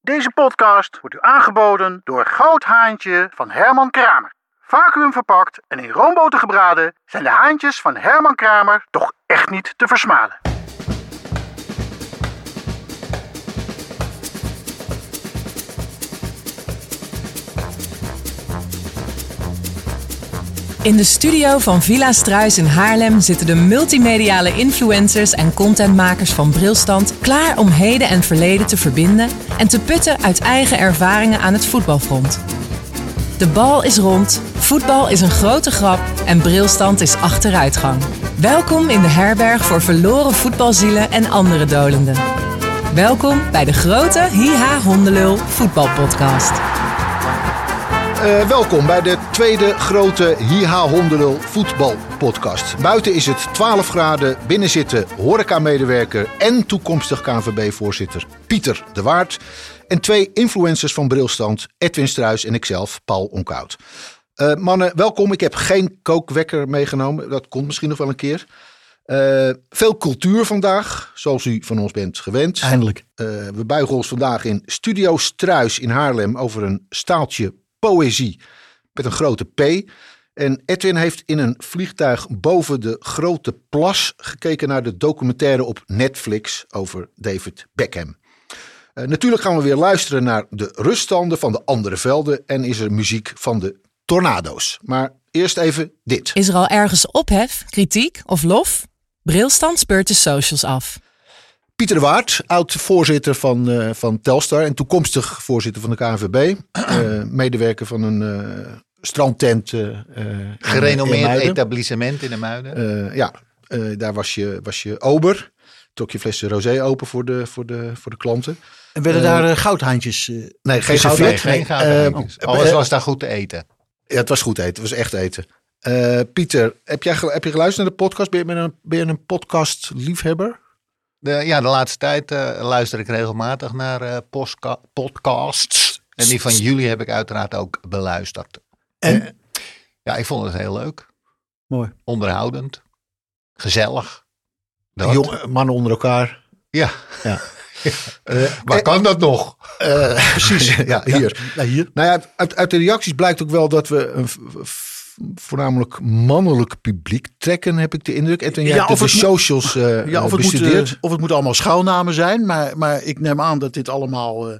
Deze podcast wordt u aangeboden door Goudhaantje van Herman Kramer. Vacuüm verpakt en in roomboter gebraden zijn de haantjes van Herman Kramer toch echt niet te versmaden. In de studio van Villa Struis in Haarlem zitten de multimediale influencers en contentmakers van Brilstand klaar om heden en verleden te verbinden en te putten uit eigen ervaringen aan het voetbalfront. De bal is rond, voetbal is een grote grap en Brilstand is achteruitgang. Welkom in de herberg voor verloren voetbalzielen en andere dolenden. Welkom bij de grote Hiha Hondelul voetbalpodcast. Welkom bij de tweede grote Hiha Hondelul voetbalpodcast. Buiten is het 12 graden, binnen zitten horecamedewerker en toekomstig KNVB-voorzitter Pieter de Waard. En 2 influencers van Brilstand, Edwin Struis en ikzelf, Paul Onkhout. Mannen, welkom. Ik heb geen kookwekker meegenomen. Dat komt misschien nog wel een keer. Veel cultuur vandaag, zoals u van ons bent gewend. Eindelijk. We buigen ons vandaag in Studio Struis in Haarlem over een staaltje poëzie met een grote P. En Edwin heeft in een vliegtuig boven de grote plas gekeken naar de documentaire op Netflix over David Beckham. Natuurlijk gaan we weer luisteren naar de ruststanden van de andere velden en is er muziek van de Tornado's. Maar eerst even dit. Is er al ergens ophef, kritiek of lof? Brilstand speurt de socials af. Pieter de Waard, oud-voorzitter van Telstar en toekomstig voorzitter van de KNVB. Medewerker van een strandtent. Gerenommeerd etablissement in de Muiden. Daar was je ober. Trok je flessen rosé open voor de klanten. En werden daar goudhaantjes? Nee, geen goudhaantjes. Alles was daar goed te eten. Ja, het was goed eten. Het was echt eten. Pieter, heb je geluisterd naar de podcast? Ben je een podcast-liefhebber? De laatste tijd luister ik regelmatig naar podcasts. En die van jullie heb ik uiteraard ook beluisterd. En? Ik vond het heel leuk. Mooi. Onderhoudend. Gezellig. Jonge mannen onder elkaar. Ja. Waar kan dat nog? Precies. Ja, hier. Ja, hier. Nou ja, uit de reacties blijkt ook wel dat we een voornamelijk mannelijk publiek trekken, heb ik de indruk. En jij hebt de socials bestudeerd. Of het moet allemaal schuilnamen zijn. Maar ik neem aan dat dit allemaal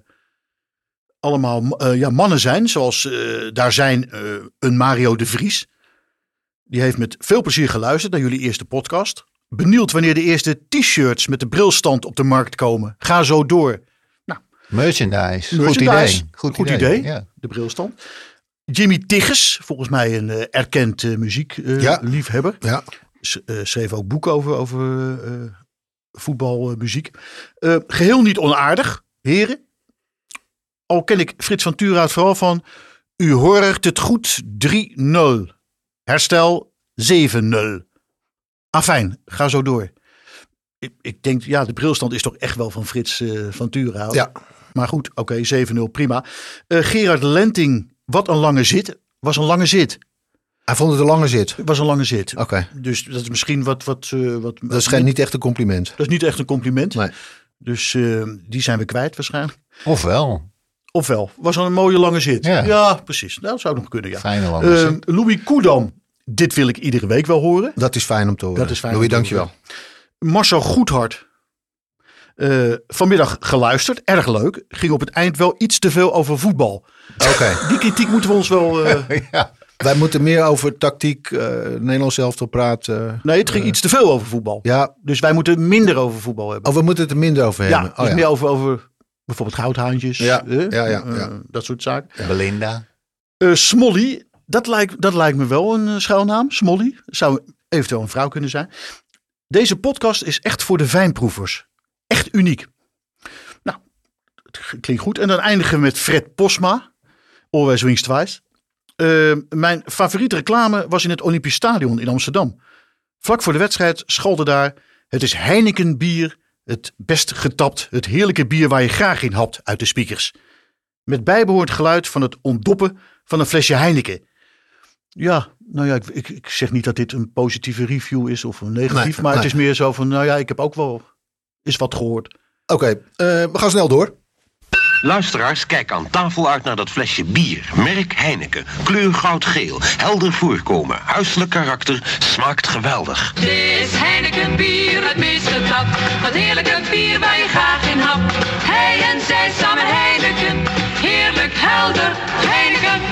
mannen zijn. Zoals daar zijn een Mario de Vries. Die heeft met veel plezier geluisterd naar jullie eerste podcast. Benieuwd wanneer de eerste t-shirts met de Brilstand op de markt komen. Ga zo door. Nou, Merchandise. Goed idee. Ja. De Brilstand. Jimmy Tigges, volgens mij een erkend muziekliefhebber. Schreef ook boeken over voetbalmuziek. Geheel niet onaardig, heren. Al ken ik Frits van Turaat vooral van... U hoort het goed 3-0. Herstel 7-0. Afijn, ga zo door. Ik denk, de Brilstand is toch echt wel van Frits van Turaat. Ja. Maar goed, oké, 7-0, prima. Gerard Lenting, wat een lange zit. Was een lange zit. Hij vond het een lange zit. Was een lange zit. Oké. Dus dat is misschien wat dat is niet echt een compliment. Dat is niet echt een compliment. Nee. Dus die zijn we kwijt waarschijnlijk. Ofwel. Was een mooie lange zit. Ja, precies. Nou, dat zou nog kunnen, ja. Fijne lange zit. Louis Koedam. Dit wil ik iedere week wel horen. Dat is fijn om te horen. Louis, dankjewel. Marcel Goedhart. Vanmiddag geluisterd. Erg leuk. Ging op het eind wel iets te veel over voetbal. Oké. Die kritiek moeten we ons wel... Ja. Wij moeten meer over tactiek, Nederlands elftal praten. Nee, het ging iets te veel over voetbal. Ja. Dus wij moeten minder over voetbal hebben. Oh, we moeten het er minder over hebben. Ja, dus meer over bijvoorbeeld goudhaantjes. Ja. Dat soort zaken. Ja. Belinda. Smolly. Dat lijkt me wel een schuilnaam. Smolly. Zou eventueel een vrouw kunnen zijn. Deze podcast is echt voor de fijnproevers. Echt uniek. Nou, het klinkt goed. En dan eindigen we met Fred Posma. Always wins twice. Mijn favoriete reclame was in het Olympisch Stadion in Amsterdam. Vlak voor de wedstrijd schalde daar... Het is Heineken bier, het best getapt, het heerlijke bier waar je graag in hapt uit de speakers. Met bijbehorend geluid van het ontdoppen van een flesje Heineken. Ja, nou ja, ik zeg niet dat dit een positieve review is of een negatief. Maar het is meer zo van, nou ja, ik heb ook wel eens wat gehoord. Oké, we gaan snel door. Luisteraars, kijk aan tafel uit naar dat flesje bier. Merk Heineken. Kleur goudgeel. Helder voorkomen. Huiselijk karakter. Smaakt geweldig. Dit is Heineken bier, het meest getapt. Dat heerlijke bier waar je graag in hapt. Hij en zij samen Heineken. Heerlijk helder Heineken.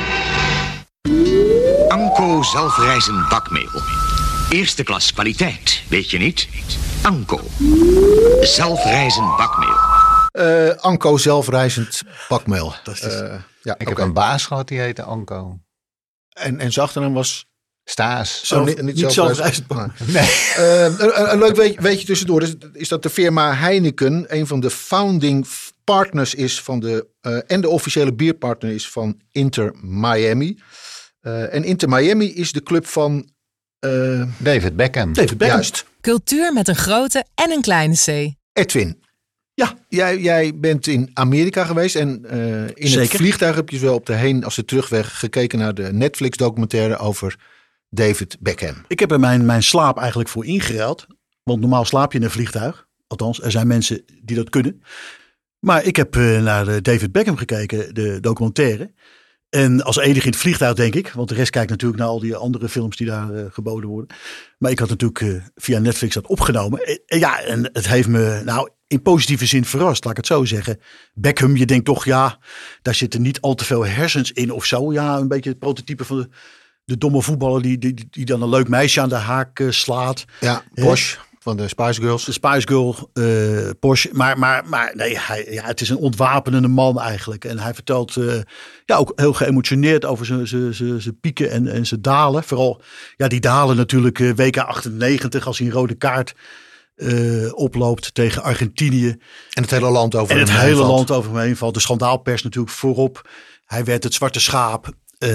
Anko zelfrijzend bakmeel. Eerste klas kwaliteit, weet je niet? Anko. Zelfrijzend bakmeel. Anko zelfrijzend bakmeel. Ik heb een baas gehad die heette Anko. En zijn achternaam was... Staes. Niet zelfrijzend bakmeel. Nee. Een leuk weetje tussendoor is dat de firma Heineken een van de founding partners is van en de officiële bierpartner is van Inter Miami. En Inter Miami is de club van... David Beckham. Juist. Cultuur met een grote en een kleine C. Edwin. Ja, jij bent in Amerika geweest en in het vliegtuig heb je wel op de heen als de terugweg gekeken naar de Netflix documentaire over David Beckham. Ik heb er mijn slaap eigenlijk voor ingeruild. Want normaal slaap je in een vliegtuig. Althans, er zijn mensen die dat kunnen. Maar ik heb naar David Beckham gekeken, de documentaire. En als enige in het vliegtuig, denk ik. Want de rest kijkt natuurlijk naar al die andere films die daar geboden worden. Maar ik had natuurlijk via Netflix dat opgenomen. En het heeft me in positieve zin verrast, laat ik het zo zeggen. Beckham, je denkt toch, daar zitten niet al te veel hersens in of zo. Ja, een beetje het prototype van de domme voetballer die dan een leuk meisje aan de haak slaat. Ja, Posh. Van de Spice Girls. De Spice Girl, Porsche. Maar nee, het is een ontwapenende man eigenlijk. En hij vertelt ook heel geëmotioneerd over zijn pieken en zijn dalen. Vooral, die dalen natuurlijk WK 98 als hij een rode kaart oploopt tegen Argentinië. En het hele land over hem heen valt. De schandaalpers natuurlijk voorop. Hij werd het zwarte schaap.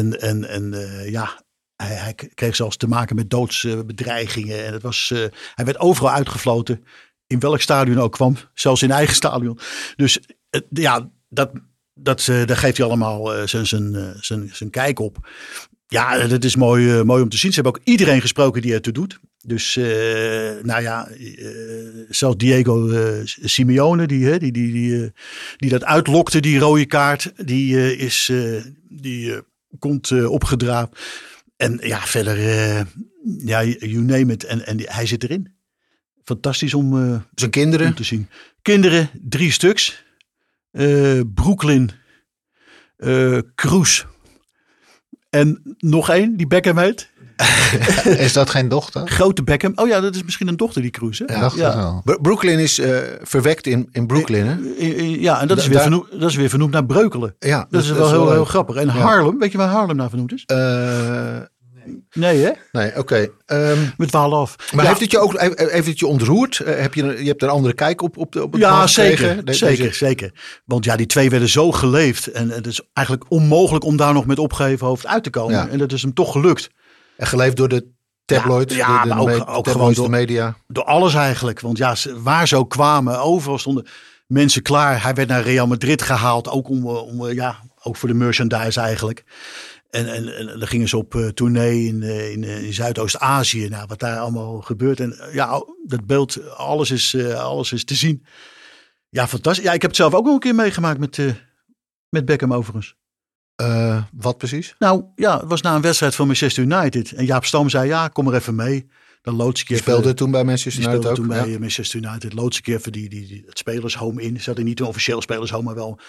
Hij kreeg zelfs te maken met doodsbedreigingen. En hij werd overal uitgefloten. In welk stadion ook kwam. Zelfs in eigen stadion. Dus daar geeft hij allemaal zijn kijk op. Ja, dat is mooi om te zien. Ze hebben ook iedereen gesproken die ertoe doet. Dus zelfs Diego Simeone, die dat uitlokte, die rode kaart. Die komt opgedraafd. En verder, you name it. En hij zit erin. Fantastisch om zijn kinderen om te zien. Kinderen, 3 stuks. Brooklyn, Cruz. En nog 1, die Beckham heet. Is dat geen dochter? Grote Beckham. Oh ja, dat is misschien een dochter, die Cruz. Hè? Ja. Brooklyn is verwekt in Brooklyn. Hè? En dat is weer vernoemd naar Breukelen. Ja, dat is wel heel grappig. En Haarlem, weet je waar Haarlem naar vernoemd is? Nee, hè? Nee, oké. Met dwalen af. Maar heeft het je ontroerd? Je hebt een andere kijk op het Ja, zeker. Want die 2 werden zo geleefd. En het is eigenlijk onmogelijk om daar nog met opgeheven hoofd uit te komen. Ja. En dat is hem toch gelukt. En geleefd door de tabloid, maar ook gewoon door de media. Door alles eigenlijk. Want waar ze ook kwamen, overal stonden mensen klaar. Hij werd naar Real Madrid gehaald, ook ook voor de merchandise eigenlijk. En dan gingen ze op tournee in Zuidoost-Azië. Nou, wat daar allemaal gebeurt. En dat beeld, alles is te zien. Ja, fantastisch. Ja, ik heb het zelf ook nog een keer meegemaakt met Beckham overigens. Wat precies? Nou, het was na een wedstrijd van Manchester United. En Jaap Stam zei, kom er even mee. Dan loods ik even. Speelde toen bij Manchester United ook? Speelde toen bij Manchester United. Loods ik even het spelershome in. Ze hadden niet een officieel spelershome, maar wel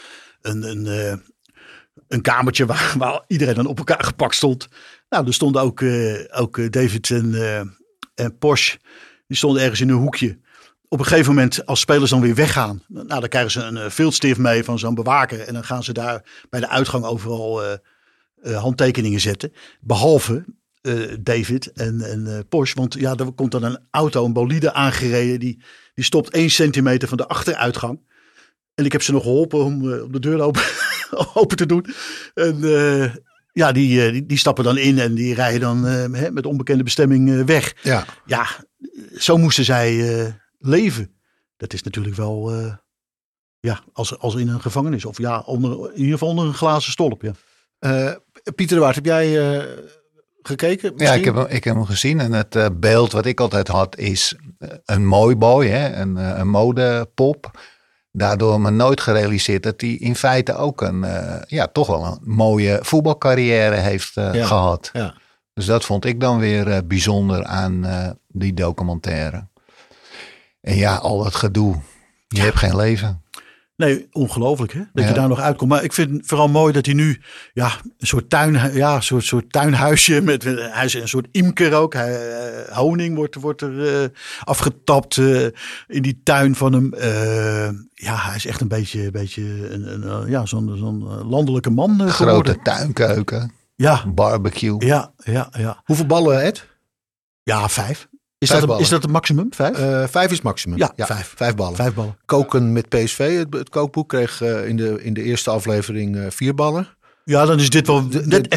een kamertje waar iedereen dan op elkaar gepakt stond. Nou, er stonden ook David en Porsche. Die stonden ergens in een hoekje. Op een gegeven moment, als spelers dan weer weggaan, dan krijgen ze een viltstift mee van zo'n bewaker. En dan gaan ze daar bij de uitgang overal handtekeningen zetten. Behalve David en Porsche. Want er komt dan een auto, een bolide aangereden. Die stopt 1 centimeter van de achteruitgang. En ik heb ze nog geholpen om de deur open te doen. En die stappen dan in en die rijden dan met onbekende bestemming weg. Ja, zo moesten zij leven. Dat is natuurlijk wel als in een gevangenis. Of in ieder geval onder een glazen stolp. Ja. Pieter de Waard, heb jij gekeken? Misschien? Ja, ik heb hem gezien. En het beeld wat ik altijd had is een mooi boy. Een modepop. daardoor me nooit gerealiseerd dat hij in feite ook toch wel een mooie voetbalcarrière heeft gehad. Ja. Dus dat vond ik dan weer bijzonder aan die documentaire. En ja, al dat gedoe. Je hebt geen leven. Nee, ongelooflijk hè, dat je daar nog uitkomt. Maar ik vind het vooral mooi dat hij nu een soort tuinhuisje met hij is een soort imker ook. Honing wordt er afgetapt in die tuin van hem. Hij is echt een beetje zo'n landelijke man geworden. Grote tuinkeuken. Ja. Barbecue. Ja. Hoeveel ballen, Ed? Ja, 5. Is dat het maximum? 5? 5 is maximum. Ja, 5. 5 ballen. 5 ballen. Koken met PSV, het kookboek, kreeg in de eerste aflevering 4 ballen. Ja, dan is dit wel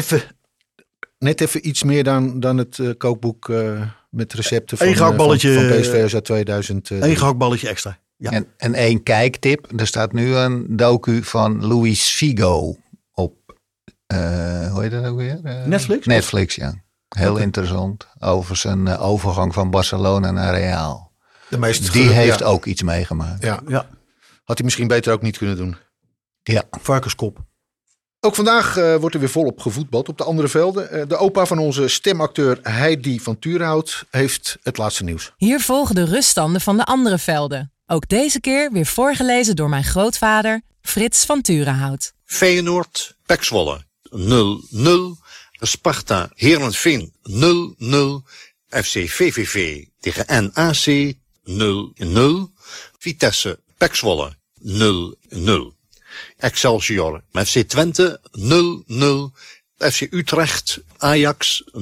Net even iets meer dan het kookboek met recepten van PSV uit 2000. 1 gehaktballetje extra. Ja. En 1 kijktip. Er staat nu een docu van Luis Figo op, hoe heet dat ook weer? Netflix? Netflix, ja. Heel interessant. Over zijn overgang van Barcelona naar Real. Die heeft ook iets meegemaakt. Ja. Had hij misschien beter ook niet kunnen doen. Ja. Varkenskop. Ook vandaag wordt er weer volop gevoetbald op de andere velden. De opa van onze stemacteur Heidi van Turenhout heeft het laatste nieuws. Hier volgen de ruststanden van de andere velden. Ook deze keer weer voorgelezen door mijn grootvader Frits van Turenhout. Feyenoord, PEC Zwolle 0-0. Sparta Heerenveen 0-0. FC VVV tegen NAC 0-0. Vitesse PEC Zwolle 0-0. Excelsior met FC Twente 0-0. FC Utrecht Ajax 0-0.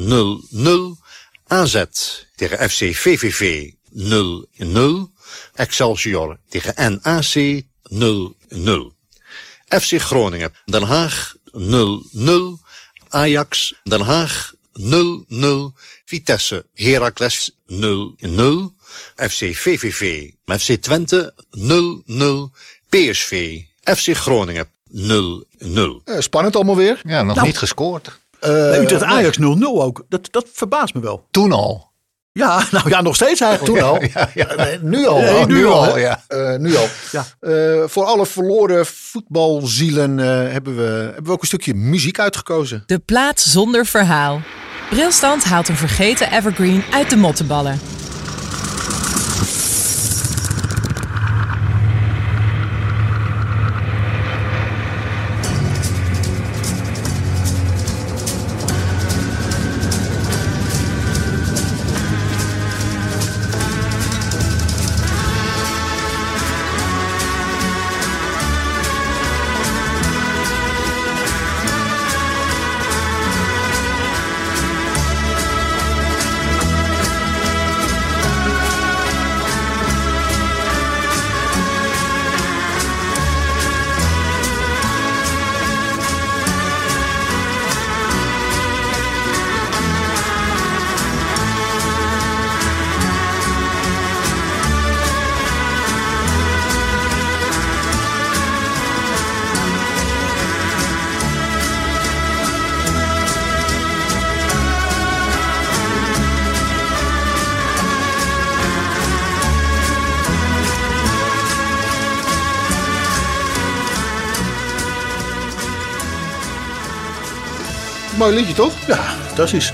AZ tegen FC VVV 0-0. Excelsior tegen NAC 0-0. FC Groningen Den Haag 0-0. Ajax Den Haag 0-0. Vitesse Heracles 0-0. FC VVV met FC Twente 0-0. PSV FC Groningen 0-0. Spannend allemaal weer. Ja, niet gescoord. Utrecht Ajax 0-0 ook. Dat verbaast me wel. Toen al. Ja, nog steeds eigenlijk. Toen al. Nee, nu al. Nee, nu al. Nu al. Ja. Voor alle verloren voetbalzielen hebben we ook een stukje muziek uitgekozen. De plaat zonder verhaal. Brilstand haalt een vergeten evergreen uit de mottenballen. Mooi liedje, toch? Ja, fantastisch.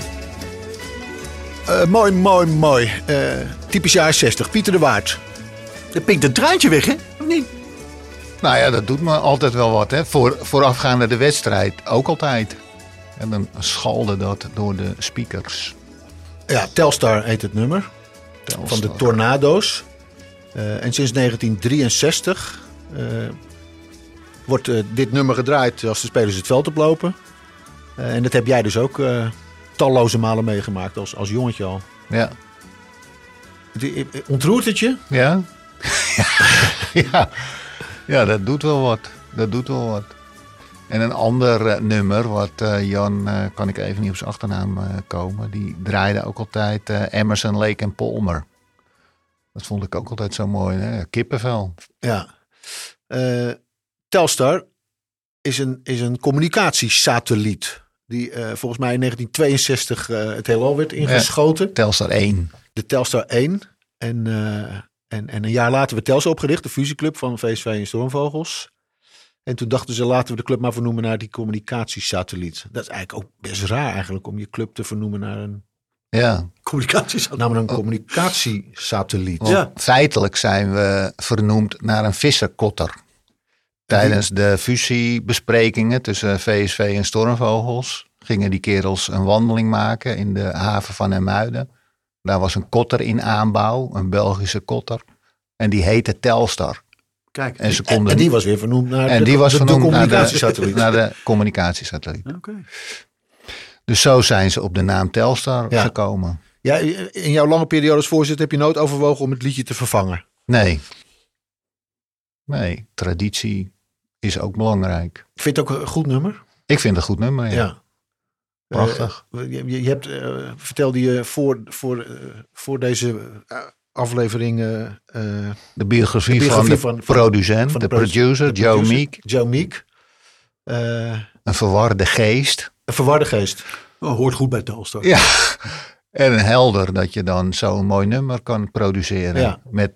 Mooi. Typisch jaar 60. Pieter de Waard. Dan pikt het draadje weg, hè? Of niet? Nou ja, dat doet me altijd wel wat. Hè. Voorafgaande de wedstrijd ook altijd. En dan schalde dat door de speakers. Ja, Telstar heet het nummer. Telstar. Van de Tornado's. En sinds 1963 wordt dit nummer gedraaid als de spelers het veld oplopen. En dat heb jij dus ook talloze malen meegemaakt als jongetje al. Ja. Ontroert het je? Ja? Ja, dat doet wel wat. En een ander nummer, wat Jan, kan ik even niet op zijn achternaam komen. Die draaide ook altijd Emerson, Lake en Palmer. Dat vond ik ook altijd zo mooi. Hè? Kippenvel. Ja. Telstar is een communicatiesatelliet. Die volgens mij in 1962 het heelal werd ingeschoten. Ja, Telstar 1. De Telstar 1. En En een jaar later werd Telstar opgericht, de fusieclub van VSV en Stormvogels. En toen dachten ze, laten we de club maar vernoemen naar die communicatiesatelliet. Dat is eigenlijk ook best raar eigenlijk om je club te vernoemen naar een communicatiesatelliet. Want feitelijk zijn we vernoemd naar een visserkotter. Tijdens de fusiebesprekingen tussen VSV en Stormvogels gingen die kerels een wandeling maken in de haven van Hermuiden. Daar was een kotter in aanbouw, een Belgische kotter. En die heette Telstar. Kijk, En die was weer vernoemd naar de communicatiesatelliet. Naar de communicatiesatelliet. Oké. Dus zo zijn ze op de naam Telstar gekomen. Ja, in jouw lange periode als voorzitter heb je nooit overwogen om het liedje te vervangen? Nee, traditie is ook belangrijk. Ik vind het ook een goed nummer. Ik vind het een goed nummer, ja. Prachtig. Je hebt, vertelde je voor deze aflevering... de biografie van de producent, de producer, Joe Meek. Een verwarde geest. Een verwarde geest. Hoort goed bij Telstar. Ja, en een helder dat je dan zo'n mooi nummer kan produceren. Ja. Met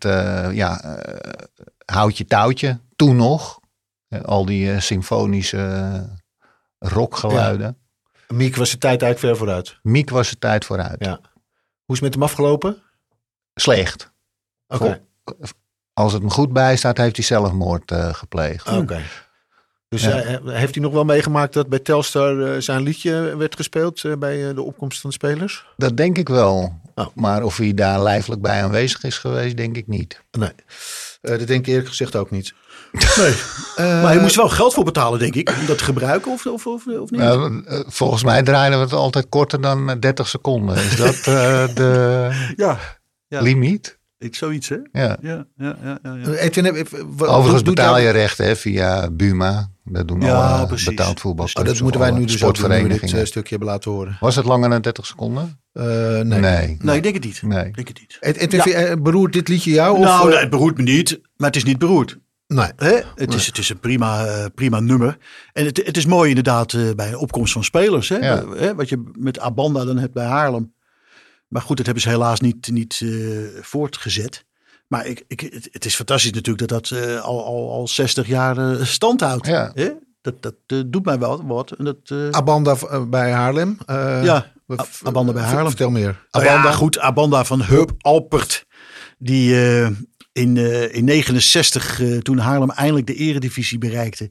houtje touwtje, toen nog. Al die symfonische rockgeluiden. Ja. Meek was de tijd eigenlijk ver vooruit. Meek was de tijd vooruit. Ja. Hoe is het met hem afgelopen? Slecht. Oké. Als het me goed bijstaat, heeft hij zelfmoord gepleegd. Oké. Dus heeft hij nog wel meegemaakt dat bij Telstar zijn liedje werd gespeeld bij de opkomst van de spelers? Dat denk ik wel. Oh. Maar of hij daar lijfelijk bij aanwezig is geweest, denk ik niet. Nee, dat denk ik eerlijk gezegd ook niet. Nee. Maar je moest wel geld voor betalen, denk ik. Om dat te gebruiken of niet? Volgens mij draaiden we het altijd korter dan 30 seconden. Is dat de limiet? Zoiets, hè? Ja. Overigens betaal je rechten via Buma. Dat doen alle betaald voetbalclubs. Dat moeten wij nu dus ook doen, nu we dit stukje hebben laten horen. Was het langer dan 30 seconden? Nee, ik denk het niet. Nee. Denk het niet. En beroert dit liedje jou? Nou, nee, het beroert me niet. Maar het is niet beroerd. Nee. Het is een prima nummer. En het is mooi inderdaad bij een opkomst van spelers. Hè? Ja. Wat je met Abanda dan hebt bij Haarlem. Maar goed, dat hebben ze helaas niet voortgezet. Maar het is fantastisch natuurlijk dat al 60 jaar stand houdt. Ja. Hè? Dat doet mij wel wat. En dat, Abanda bij Haarlem. Abanda bij Haarlem. Vertel meer. Abanda van Huub Alpert. Die in 69, toen Haarlem eindelijk de eredivisie bereikte.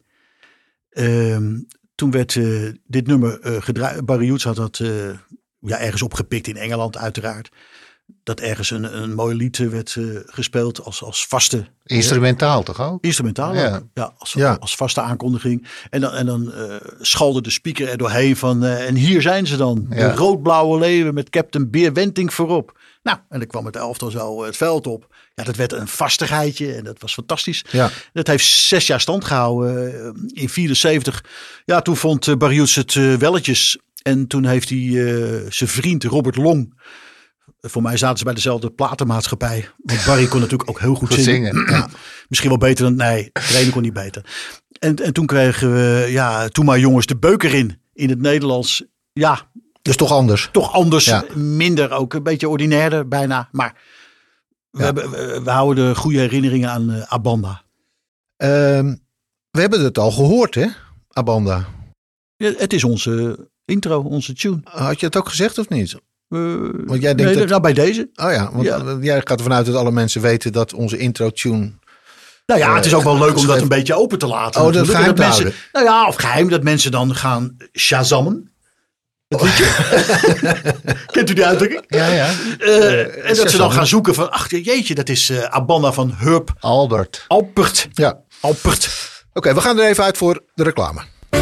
Toen werd dit nummer gedraaid. Barry Joets had dat ergens opgepikt in Engeland uiteraard. Dat ergens een mooi lied werd gespeeld als vaste... Instrumentaal toch ook? Instrumentaal, als vaste aankondiging. En dan schalde de speaker er doorheen van... en hier zijn ze dan, de rood-blauwe leeuwen met Captain Beer Wenting voorop. Nou, en dan kwam het elftal zo het veld op. Ja, dat werd een vastigheidje en dat was fantastisch. Ja. Dat heeft 6 jaar stand gehouden. In 74, toen vond Barry Joets het welletjes. En toen heeft hij zijn vriend Robert Long... Voor mij zaten ze bij dezelfde platenmaatschappij. Want Barry kon natuurlijk ook heel goed zingen. Ja, misschien wel beter dan... Nee, de ene kon niet beter. En toen kregen we... toen maar jongens de beuker in het Nederlands. Ja. Dus toch anders. Toch anders. Ja. Minder ook. Een beetje ordinairder bijna. Maar we houden de goede herinneringen aan Abanda. We hebben het al gehoord, hè? Abanda. Ja, het is onze intro, onze tune. Had je het ook gezegd of niet? Want jij denkt bij deze. Oh ja, want jij gaat ervan uit dat alle mensen weten dat onze intro-tune... Nou ja, het is ook wel leuk om dat een beetje open te laten. Oh, dat geheim te houden. Nou ja, of geheim dat mensen dan gaan shazammen. Dat liedje. Kent u die uitdrukking? Ja. En dat ze dan gaan zoeken van... Ach jeetje, dat is Abanda van Huub Alpert. Ja. Alpert. Oké, we gaan er even uit voor de reclame.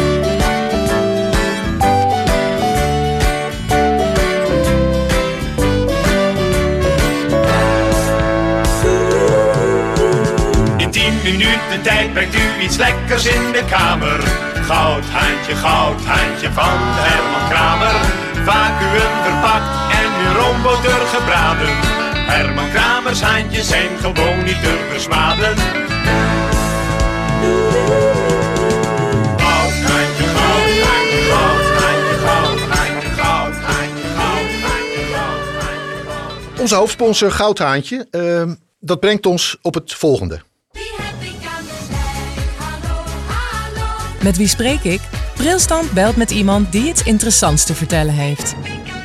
In 10 minuten tijd brengt u iets lekkers in de kamer. Goudhaantje van Herman Kramer. Vacuüm verpakt en in roomboter gebraden. Herman Kramers haantjes zijn gewoon niet te versmaden. Goudhaantje, goudhaantje, goudhaantje, goudhaantje, goudhaantje, goudhaantje, goudhaantje. Onze hoofdsponsor Goudhaantje. dat brengt ons op het volgende. Met wie spreek ik? Brilstand belt met iemand die iets interessants te vertellen heeft.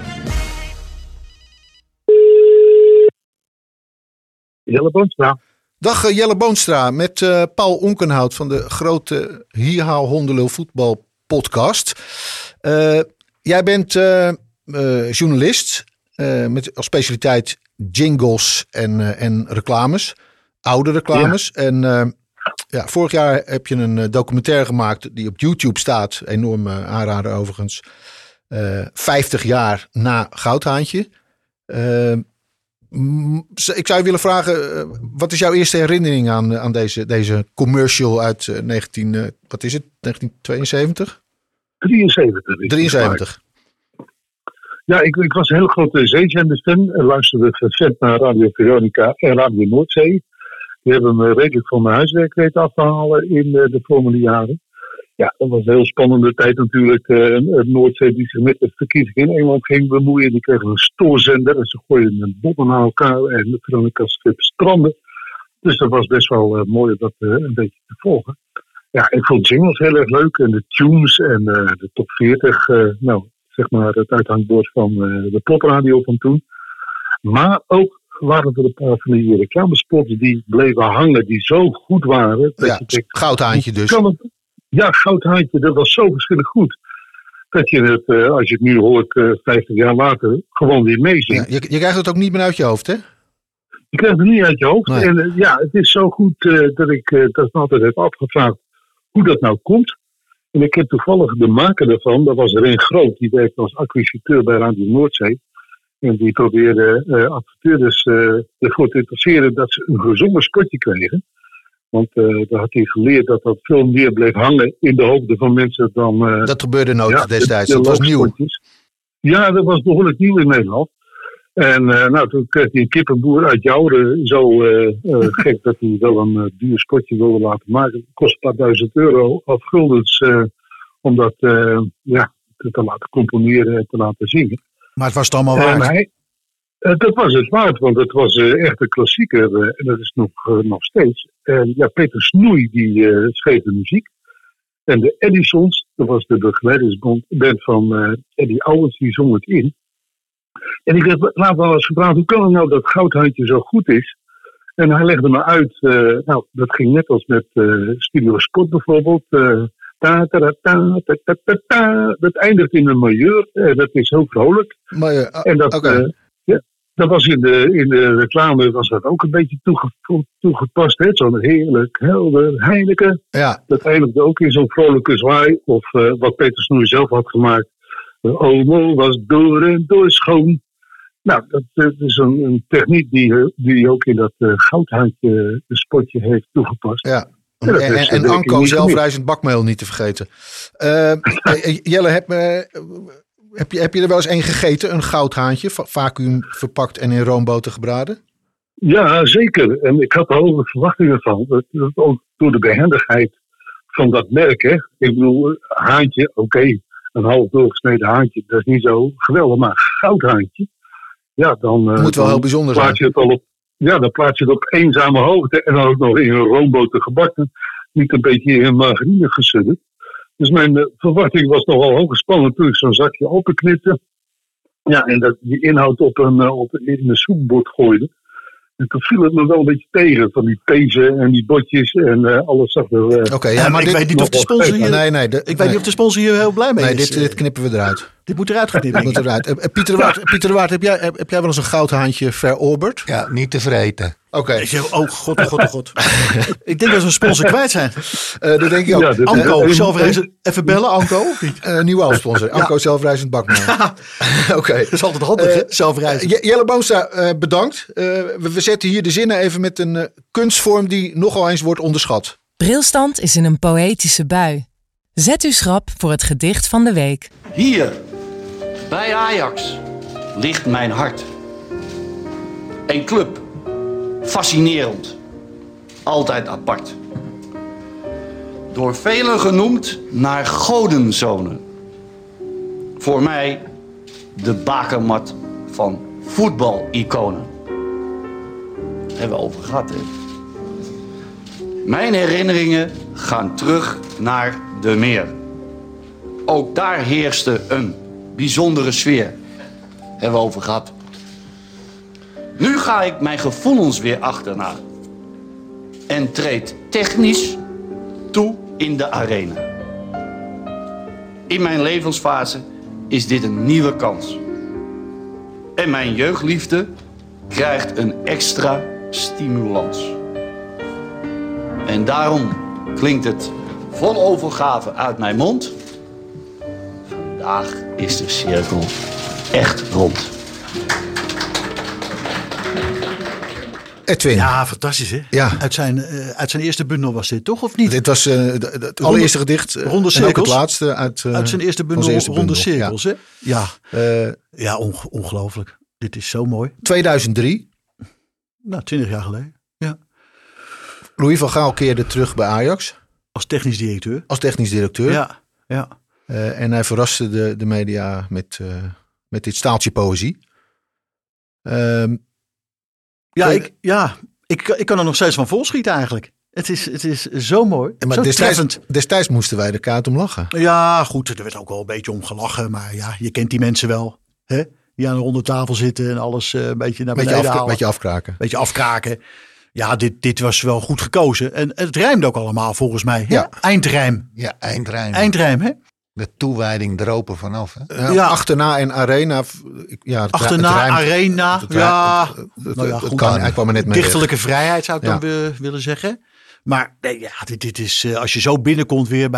Jelle Boonstra. Dag Jelle Boonstra met Paul Onkenhout van de grote Hiha Hondelul Voetbal podcast. Jij bent journalist met als specialiteit jingles en reclames. Oude reclames. Ja. En vorig jaar heb je een documentaire gemaakt die op YouTube staat. Enorm aanrader overigens. 50 jaar na Goudhaantje. Ik zou je willen vragen, wat is jouw eerste herinnering aan deze commercial uit 1972? 73. Ja, ik was een heel grote zeezender-fan en luisterde vervent naar Radio Veronica en Radio Noordzee. Die hebben me redelijk van mijn huiswerk weten af te halen in de volgende jaren. Ja, dat was een heel spannende tijd natuurlijk. Noordzee die zich met de verkiezingen in Engeland ging bemoeien. Die kregen een stoorzender en ze gooiden een bommen naar elkaar en Veronica schip stranden. Dus dat was best wel mooi om dat een beetje te volgen. Ja, ik vond jingles heel erg leuk en de tunes en de top 40. Zeg maar het uithangbord van de popradio van toen. Maar ook waren er een paar van die reclamespots die bleven hangen, die zo goed waren. Ja, Goudhaantje dus. Ja, Goudhaantje, dat was zo verschillend goed. Dat je het, als je het nu hoort, 50 jaar later, gewoon weer meezingt. Ja, je krijgt het ook niet meer uit je hoofd, hè? Je krijgt het niet uit je hoofd. Nee. En het is zo goed dat ik dat altijd heb afgevraagd hoe dat nou komt. En ik heb toevallig de maker daarvan, dat was Ren Groot, die werkte als acquisiteur bij Radio Noordzee. En die probeerde adverteerders ervoor te interesseren dat ze een gezongen spotje kregen. Want daar had hij geleerd dat dat veel meer bleef hangen in de hoofden van mensen dan... dat gebeurde nooit destijds, dat was nieuw. Ja, dat was behoorlijk nieuw in Nederland. En toen kreeg hij een kippenboer uit Jouren zo gek dat hij wel een duur spotje wilde laten maken. Het kost een paar €1000 of guldens om dat te laten componeren en te laten zingen. Maar het was het allemaal waard. Dat was het waard, want het was echt een klassieker en dat is nog steeds. En Peter Snoei die schreef de muziek. En de Edisons, dat was de begeleidingsband van Eddie Owens, die zong het in. En ik werd later wel eens gevraagd, hoe kan het nou dat Goudhaantje zo goed is? En hij legde me uit, dat ging net als met Studio Sport bijvoorbeeld. Dat eindigt in een majeur, dat is heel vrolijk. En dat was in de reclame was dat ook een beetje toegepast. Hè? Zo'n heerlijk, helder Heineken. Ja. Dat eindigde ook in zo'n vrolijke zwaai. Of wat Peter Snoei zelf had gemaakt. De Omo was door en door schoon. Nou, dat is een techniek die ook in dat Goudhaantje spotje heeft toegepast. Ja. En Anko zelfrijzend bakmeel niet te vergeten. Jelle, heb je er wel eens een gegeten? Een goudhaantje, vacuüm verpakt en in roomboter gebraden? Ja, zeker. En ik had er hoge verwachtingen van. Dat ook door de behendigheid van dat merk. Hè. Ik bedoel, haantje, oké, een half doorgesneden haantje, dat is niet zo geweldig. Maar goudhaantje, ja, dan moet wel heel bijzonder zijn. Dan plaats je het op eenzame hoogte en dan ook nog in een roomboter gebakken. Niet een beetje in margarine gesudderd. Dus mijn verwachting was nogal hoog gespannen toen ik zo'n zakje openknipte. Ja, en dat die inhoud in een soepbord gooide. En toen viel het me wel een beetje tegen van die pezen en die botjes en alles zag er... Oké, maar ik weet niet of de sponsor hier... Ik weet niet of de sponsor hier heel blij mee is. Dit knippen we eruit. Dit moet eruit geknipt. Pieter de Waard, heb jij wel eens een goudhaantje verorberd? Ja, niet te vreten. Oké. Oh god. Ik denk dat we een sponsor kwijt zijn. Dat denk ik ook. Ja, Anko, zelfreizend. Even bellen, Anko. Nieuwe hoofdsponsor. Anko zelfreizend bakmeel. Oké. Dat is altijd handig, hè? Zelfreizend. Jelle Boonstra, bedankt. We zetten hier de zinnen even met een kunstvorm die nogal eens wordt onderschat. Brilstand is in een poëtische bui. Zet uw schrap voor het gedicht van de week. Hier, bij Ajax, ligt mijn hart. Een club, fascinerend, altijd apart. Door velen genoemd naar godenzonen. Voor mij de bakermat van voetbaliconen. hebben we over gehad, hè? Mijn herinneringen gaan terug naar de Meer. Ook daar heerste een bijzondere sfeer. Hebben we over gehad. Nu ga ik mijn gevoelens weer achterna. En treed technisch toe in de arena. In mijn levensfase is dit een nieuwe kans. En mijn jeugdliefde krijgt een extra stimulans. En daarom klinkt het vol overgave uit mijn mond. Vandaag is de cirkel echt rond. Edwin. Ja, fantastisch hè? Ja. Uit zijn eerste bundel was dit toch, of niet? Dit was het allereerste gedicht. Ronde en ook Cirkels. het laatste uit zijn eerste bundel, Ronde Cirkels. Ja, hè? Ja, ongelooflijk. Dit is zo mooi. 2003. Nou, 20 jaar geleden. Ja. Louis van Gaal keerde terug bij Ajax. Als technisch directeur. Als technisch directeur. Ja. En hij verraste de media met dit staaltje poëzie. Ik kan er nog steeds van volschieten eigenlijk. Het is zo mooi. Maar zo treffend. Destijds moesten wij de kaart om lachen. Ja, goed. Er werd ook wel een beetje om gelachen. Maar ja, je kent die mensen wel. Hè? Die aan een ronde tafel zitten en alles een beetje naar beneden halen. Beetje afkraken. Ja, dit was wel goed gekozen. En het rijmde ook allemaal volgens mij. Hè? Ja. Eindrijm. Ja, eindrijm. Eindrijm, hè? De toewijding droop er vanaf. Hè? Achterna en arena. Ja, arena. Goed. Hij kwam er net mee. Dichterlijke vrijheid zou ik dan willen zeggen. Maar nee, ja, dit is als je zo binnenkomt weer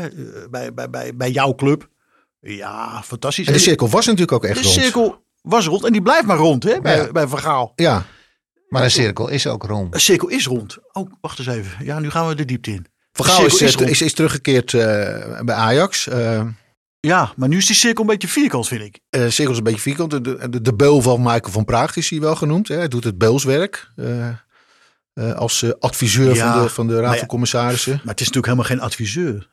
bij jouw club. Ja, fantastisch. En de cirkel was natuurlijk ook echt rond. De cirkel was rond en die blijft maar rond hè, bij Van Gaal. Ja. Maar een cirkel is ook rond. Een cirkel is rond. Oh, wacht eens even. Ja, nu gaan we de diepte in. Van Gaal is teruggekeerd bij Ajax. Ja, maar nu is die cirkel een beetje vierkant, vind ik. De cirkel is een beetje vierkant. De beul van Michael van Praag is hij wel genoemd. Hè. Hij doet het beulswerk. Als adviseur van de Raad van Commissarissen. Maar het is natuurlijk helemaal geen adviseur.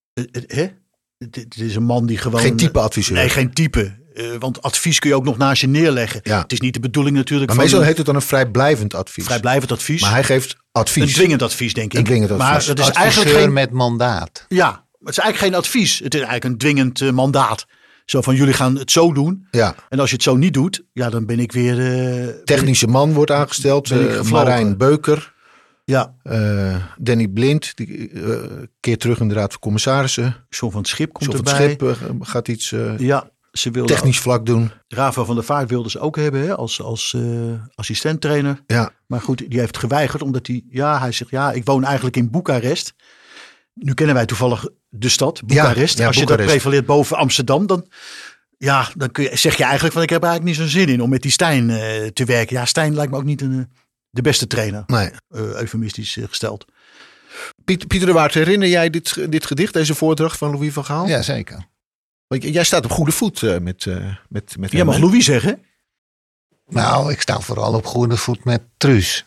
Het is een man die gewoon... Geen type adviseur. Nee, geen type. Want advies kun je ook nog naast je neerleggen. Ja. Het is niet de bedoeling natuurlijk. Maar meestal heet het dan een vrijblijvend advies. Vrijblijvend advies. Maar hij geeft advies. Een dwingend advies, denk ik. Een dwingend advies. Maar het is adviseur eigenlijk geen... met mandaat. Ja, het is eigenlijk geen advies. Het is eigenlijk een dwingend mandaat. Zo van, jullie gaan het zo doen. Ja. En als je het zo niet doet, ja, dan ben ik weer... Technische man wordt aangesteld. Marijn Beuker. Ja. Danny Blind, die keert terug in de Raad van Commissarissen. John van het Schip komt John erbij. Van het Schip gaat iets ze wilde technisch vlak doen. Rafael van der Vaart wilde ze ook hebben hè, als assistenttrainer. Ja. Maar goed, die heeft geweigerd omdat hij zegt, ik woon eigenlijk in Boekarest. Nu kennen wij toevallig de stad, Boekarest. Ja, als je dat prevaleert boven Amsterdam, dan zeg je eigenlijk van ik heb er eigenlijk niet zo'n zin in om met die Stijn te werken. Ja, Stijn lijkt me ook niet de beste trainer. Nee. Eufemistisch gesteld. Pieter de Waard, herinner jij dit gedicht, deze voordracht van Louis van Gaal? Ja, zeker. Want jij staat op goede voet met Jij mag Louis zeggen? Nou, ik sta vooral op goede voet met Truus.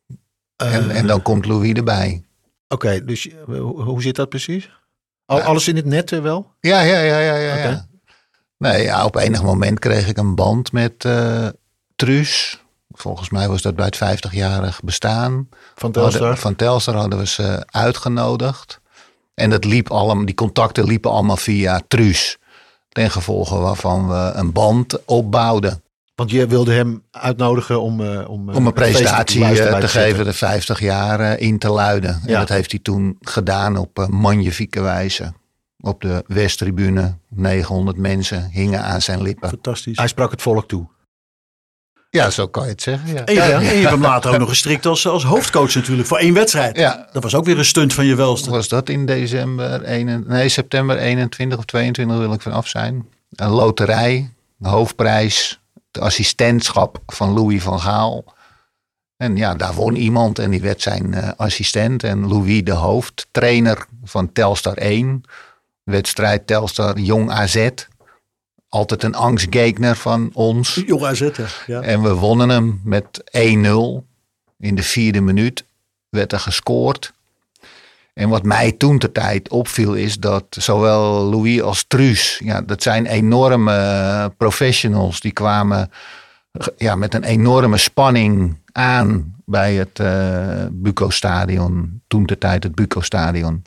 En dan komt Louis erbij. Oké, dus hoe zit dat precies? Alles in het net wel? Ja. Okay. Nee, op enig moment kreeg ik een band met Truus. Volgens mij was dat bij het 50-jarig bestaan. Van Telstar hadden we ze uitgenodigd. En die contacten liepen allemaal via Truus. Ten gevolge waarvan we een band opbouwden. Want je wilde hem uitnodigen om een presentatie te geven, de 50 jaar in te luiden. Ja. En dat heeft hij toen gedaan op magnifieke wijze. Op de Westtribune, 900 mensen hingen aan zijn lippen. Fantastisch. Hij sprak het volk toe. Ja, zo kan je het zeggen. Ja. En je hebt hem later ook nog gestrikt als hoofdcoach natuurlijk voor 1 wedstrijd. Ja. Dat was ook weer een stunt van je welste. Was dat in september 21 of 22 wil ik vanaf zijn. Een loterij, een hoofdprijs, het assistentschap van Louis van Gaal. En ja, daar won iemand en die werd zijn assistent. En Louis de hoofdtrainer van Telstar 1. Wedstrijd Telstar Jong AZ. Altijd een angstgegner van ons. Jong AZ, ja. En we wonnen hem met 1-0. In de 4e minuut werd er gescoord. En wat mij toen ter tijd opviel is dat zowel Louis als Truus, dat zijn enorme professionals. Die kwamen met een enorme spanning aan bij het Buco-stadion. Toen de tijd het Buco-stadion.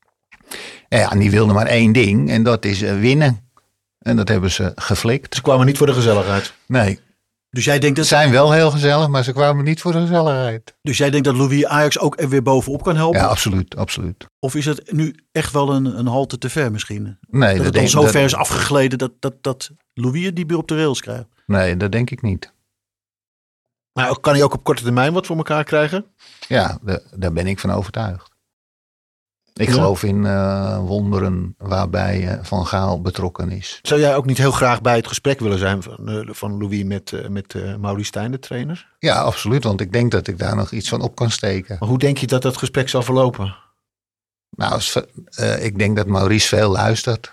En die wilden maar 1 ding. En dat is winnen. En dat hebben ze geflikt. Ze kwamen niet voor de gezelligheid. Nee. Dus jij denkt dat... Ze zijn wel heel gezellig, maar ze kwamen niet voor de gezelligheid. Dus jij denkt dat Louis Ajax ook er weer bovenop kan helpen? Ja, absoluut, absoluut. Of is het nu echt wel een halte te ver misschien? Nee, dat het al zo ver is afgegleden dat Louis het niet meer op de rails krijgt? Nee, dat denk ik niet. Maar kan hij ook op korte termijn wat voor elkaar krijgen? Ja, daar ben ik van overtuigd. Ik geloof in wonderen waarbij Van Gaal betrokken is. Zou jij ook niet heel graag bij het gesprek willen zijn van Louis met Maurice Stijn, de trainer? Ja, absoluut. Want ik denk dat ik daar nog iets van op kan steken. Maar hoe denk je dat gesprek zal verlopen? Nou, ik denk dat Maurice veel luistert.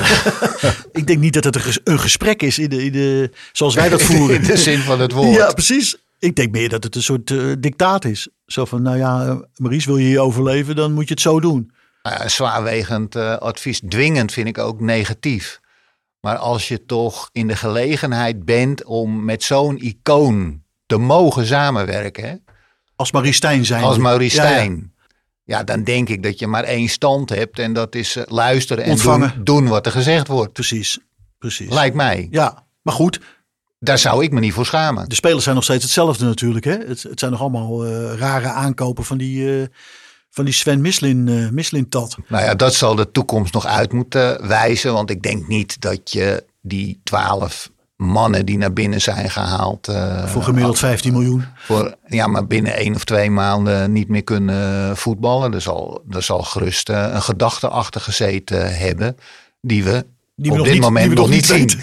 Ik denk niet dat het een gesprek is zoals wij dat voeren. In de zin van het woord. Ja, precies. Ik denk meer dat het een soort dictaat is. Zo van, Maurice, wil je hier overleven, dan moet je het zo doen. Zwaarwegend advies. Dwingend vind ik ook negatief. Maar als je toch in de gelegenheid bent om met zo'n icoon te mogen samenwerken. Hè? Als Maurice Stijn zijn. Als Maurice Stijn. Ja, dan denk ik dat je maar 1 stand hebt. En dat is luisteren en doen wat er gezegd wordt. Precies. Lijkt mij. Ja, maar goed. Daar zou ik me niet voor schamen. De spelers zijn nog steeds hetzelfde natuurlijk. Hè? Het zijn nog allemaal rare aankopen van die Sven Mislin-tat. Nou ja, dat zal de toekomst nog uit moeten wijzen. Want ik denk niet dat je die 12 mannen die naar binnen zijn gehaald. Voor gemiddeld 15 miljoen. Maar binnen 1 of 2 maanden niet meer kunnen voetballen. Er zal gerust een gedachte achter gezeten hebben. Die we op dit moment nog niet zien.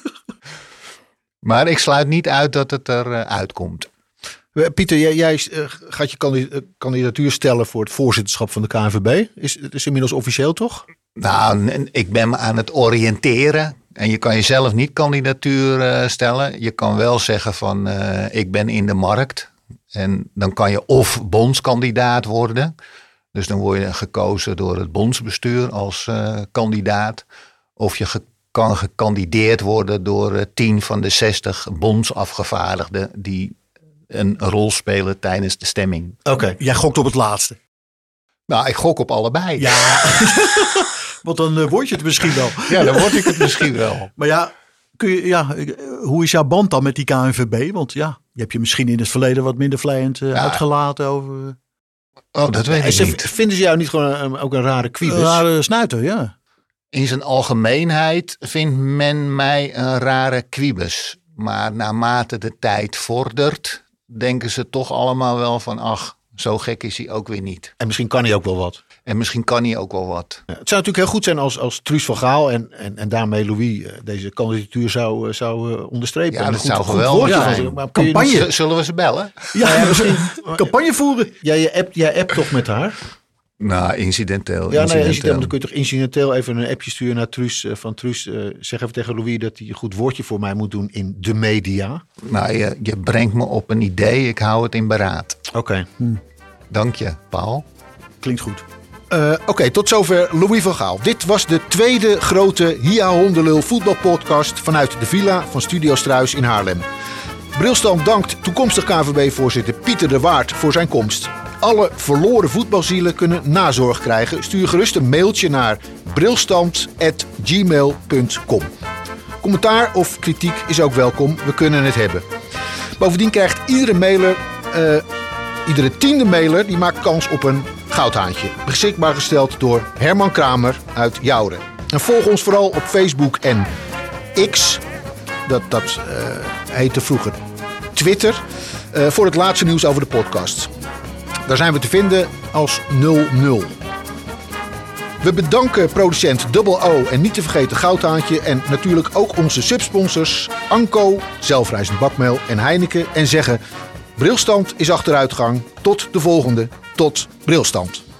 Maar ik sluit niet uit dat het eruit komt. Pieter, jij gaat je kandidatuur stellen voor het voorzitterschap van de KNVB. Het is inmiddels officieel, toch? Nou, ik ben me aan het oriënteren. En je kan jezelf niet kandidatuur stellen. Je kan wel zeggen van ik ben in de markt. En dan kan je of bondskandidaat worden. Dus dan word je gekozen door het bondsbestuur als kandidaat. Of je kan gekandideerd worden door 10 van de 60 bondsafgevaardigden die een rol spelen tijdens de stemming. Oké, jij gokt op het laatste. Nou, ik gok op allebei. Ja, want dan word je het misschien wel. Ja, dan word ik het misschien wel. Maar ja, hoe is jouw band dan met die KNVB? Want ja, je hebt je misschien in het verleden wat minder vleiend uitgelaten over... Oh, dat weet ik niet. Vinden ze jou niet gewoon ook een rare kwiebus? Een rare snuiter, ja. In zijn algemeenheid vindt men mij een rare kwiebus. Maar naarmate de tijd vordert, denken ze toch allemaal wel van... ach, zo gek is hij ook weer niet. En misschien kan hij ook wel wat. Ja, het zou natuurlijk heel goed zijn als Truus van Gaal en daarmee Louis deze kandidatuur zou onderstrepen. Ja, dat zou geweldig zijn. Campagne. Zullen we ze bellen? Ja, misschien campagne voeren. Ja, jij appt toch met haar? Nou, incidenteel. Ja, incidenteel. Dan kun je toch incidenteel even een appje sturen naar Truus. Van Truus, zeg even tegen Louis dat hij een goed woordje voor mij moet doen in de media. Nou, je brengt me op een idee. Ik hou het in beraad. Oké. Dank je, Paul. Klinkt goed. Oké, tot zover Louis van Gaal. Dit was de tweede grote Hia Hondelul voetbalpodcast vanuit de villa van Studio Struis in Haarlem. Brilstand dankt toekomstig KNVB-voorzitter Pieter de Waard voor zijn komst. Alle verloren voetbalzielen kunnen nazorg krijgen. Stuur gerust een mailtje naar brilstand@gmail.com. Commentaar of kritiek is ook welkom. We kunnen het hebben. Bovendien krijgt iedere 10e mailer die maakt kans op een goudhaantje. Beschikbaar gesteld door Herman Kramer uit Jouren. En volg ons vooral op Facebook en X. Dat heette vroeger Twitter. Voor het laatste nieuws over de podcast. Daar zijn we te vinden als 00. We bedanken producent Double O en niet te vergeten Goudhaantje. En natuurlijk ook onze subsponsors Anko, Zelfrijzend Bakmeel en Heineken. En zeggen: Brilstand is achteruitgang. Tot de volgende. Tot Brilstand.